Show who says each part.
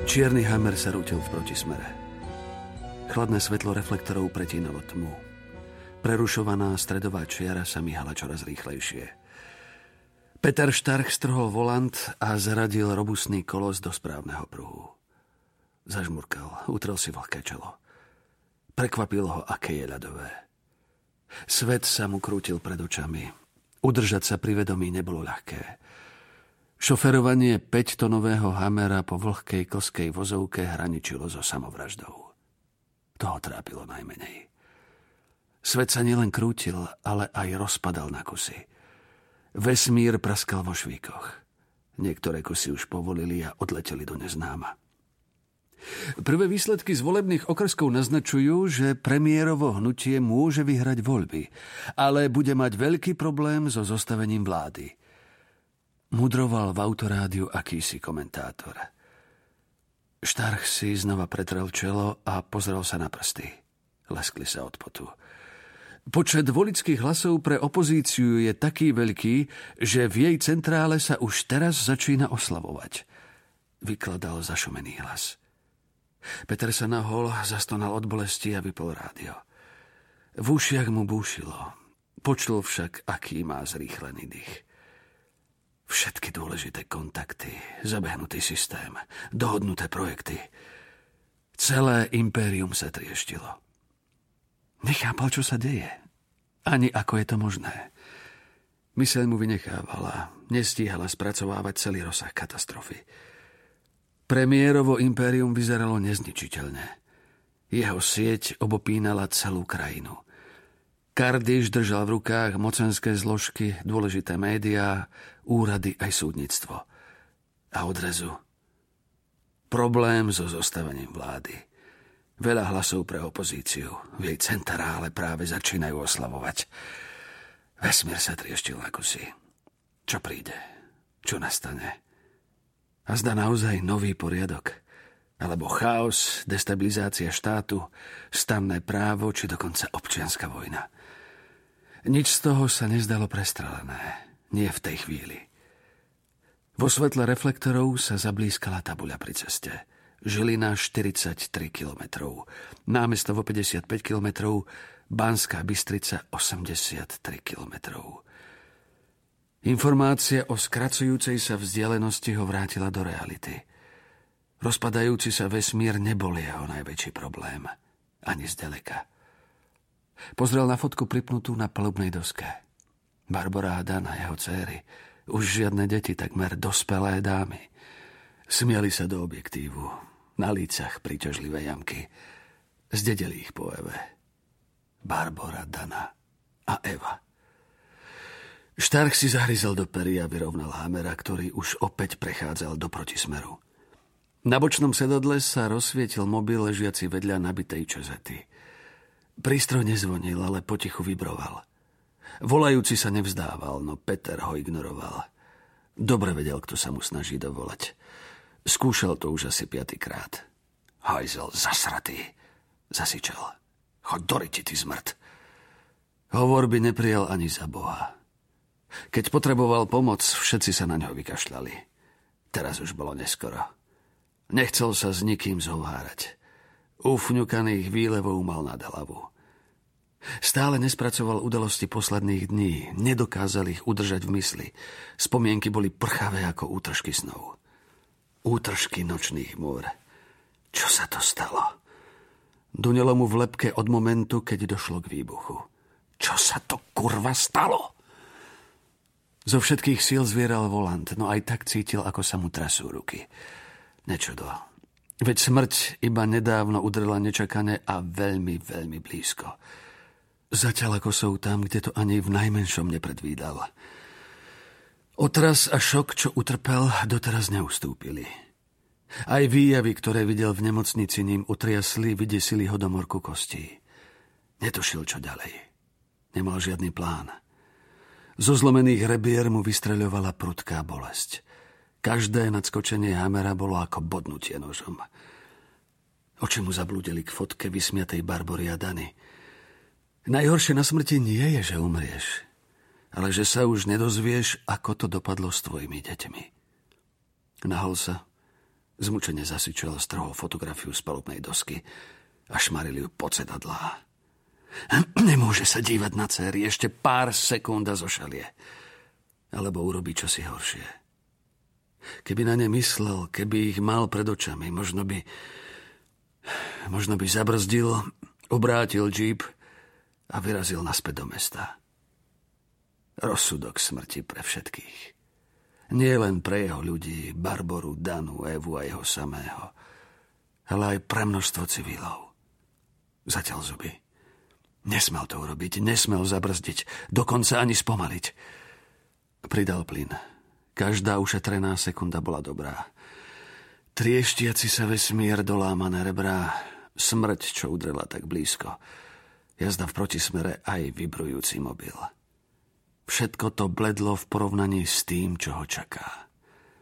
Speaker 1: Čierny Hammer sa rútil v protismere. Chladné svetlo reflektorov pretínalo tmu. Prerušovaná stredová čiara sa myhala čoraz rýchlejšie. Peter Štarch strhol volant a zaradil robustný kolos do správneho pruhu. Zažmurkal, utrel si vlhké čelo. Prekvapilo ho, aké je ľadové. Svet sa mu krútil pred očami. Udržať sa pri vedomí nebolo ľahké. Šoferovanie 5-tonového Hammera po vlhkej klskej vozovke hraničilo so samovraždou. To ho trápilo najmenej. Svet sa nielen krútil, ale aj rozpadal na kusy. Vesmír praskal vo švíkoch. Niektoré kusy už povolili a odleteli do neznáma. Prvé výsledky z volebných okrskov naznačujú, že premiérovo hnutie môže vyhrať voľby, ale bude mať veľký problém so zostavením vlády. Mudroval v autorádiu akýsi komentátor. Štarch si znova pretrel čelo a pozrel sa na prsty. Leskli sa od potu. Počet voličských hlasov pre opozíciu je taký veľký, že v jej centrále sa už teraz začína oslavovať. Vykladal zašumený hlas. Peter sa nahol, zastonal od bolesti a vypol rádio. V ušiach mu búšilo. Počul však, aký má zrýchlený dých. Všetky dôležité kontakty, zabehnutý systém, dohodnuté projekty. Celé impérium sa trieštilo. Nechápal, čo sa deje. Ani ako je to možné. Myseľ mu vynechávala, nestíhala spracovávať celý rozsah katastrofy. Premiérovo impérium vyzeralo nezničiteľne. Jeho sieť obopínala celú krajinu. Kardiš držal v rukách mocenské zložky, dôležité médiá, úrady aj súdnictvo. A odrazu problém so zostavením vlády. Veľa hlasov pre opozíciu. V jej centrále práve začínajú oslavovať. Vesmír sa trieštil na kusy. Čo príde? Čo nastane? A zdá naozaj nový poriadok? Alebo chaos, destabilizácia štátu, stanné právo, či dokonca občianska vojna? Nič z toho sa nezdalo prestrelené. Nie v tej chvíli. Vo svetle reflektorov sa zablískala tabuľa pri ceste. Žilina 43 kilometrov, Námestovo 55 kilometrov, Banská Bystrica 83 kilometrov. Informácia o skracujúcej sa vzdialenosti ho vrátila do reality. Rozpadajúci sa vesmír nebol jeho najväčší problém. Ani zďaleka. Pozrel na fotku pripnutú na palubnej doske. Barbora a Dana, jeho dcéry. Už žiadne deti, takmer dospelé dámy. Smiali sa do objektívu. Na lícach príťažlivé jamky. Zdedeli ich po Eve. Barbora, Dana a Eva. Štarch si zahryzol do pery a vyrovnal Hammera, ktorý už opäť prechádzal do protismeru. Na bočnom sedadle sa rozsvietil mobil ležiaci vedľa nabitej čezety. Prístroj nezvonil, ale potichu vibroval. Volajúci sa nevzdával, no Peter ho ignoroval. Dobre vedel, kto sa mu snaží dovolať. Skúšal to už asi 5. krát. Hajzel, zasratý, zasičal. Choď do riti, ty zmrt. Hovor by neprijal ani za Boha. Keď potreboval pomoc, všetci sa na ňo vykašľali. Teraz už bolo neskoro. Nechcel sa s nikým zhovárať. Ufňukaných výlevov mal nad hlavu. Stále nespracoval udalosti posledných dní, nedokázal ich udržať v mysli. Spomienky boli prchavé ako útržky snov. Útržky nočných múr. Čo sa to stalo? Dunelo mu v lebke od momentu, keď došlo k výbuchu. Čo sa to kurva stalo? Zo všetkých síl zvieral volant, no aj tak cítil, ako sa mu trasú ruky. Nečudo. Veď smrť iba nedávno udrela nečakane a veľmi, veľmi blízko. Zatiaľ ako sú tam, kde to ani v najmenšom nepredvídal. Otras a šok, čo utrpel, doteraz neustúpili. Aj výjavy, ktoré videl v nemocnici, ním utriasli, vydesili ho do morku kostí. Netušil, čo ďalej. Nemal žiadny plán. Zo zlomených rebier mu vystreľovala prudká bolesť. Každé nadskočenie Hammera bolo ako bodnutie nožom. Oči mu zablúdili k fotke vysmiatej Barbory a Dany. Najhoršie na smrti nie je, že umrieš, ale že sa už nedozvieš, ako to dopadlo s tvojimi deťmi. Nahol sa, Zmučene zasičel, strhol fotografiu z palubnej dosky a šmaril ju po cedadlá. Nemôže sa dívať na céry, ešte pár sekúnd a zošalie. Alebo urobí čosi horšie. Keby na ne myslel, keby ich mal pred očami, možno by zabrzdil, obrátil džíp a vyrazil naspäť do mesta. Rozsudok smrti pre všetkých. Nie len pre jeho ľudí, Barboru, Danu, Evu a jeho samého, ale aj pre množstvo civilov. Zatiaľ zuby. Nesmel to urobiť, nesmel zabrzdiť, dokonca ani spomaliť. Pridal plyn. Každá ušetrená sekunda bola dobrá. Trieštiaci sa vesmír, dolámané rebrá, smrť, čo udrela tak blízko. Jazda v protismere aj vibrujúci mobil. Všetko to bledlo v porovnaní s tým, čo ho čaká.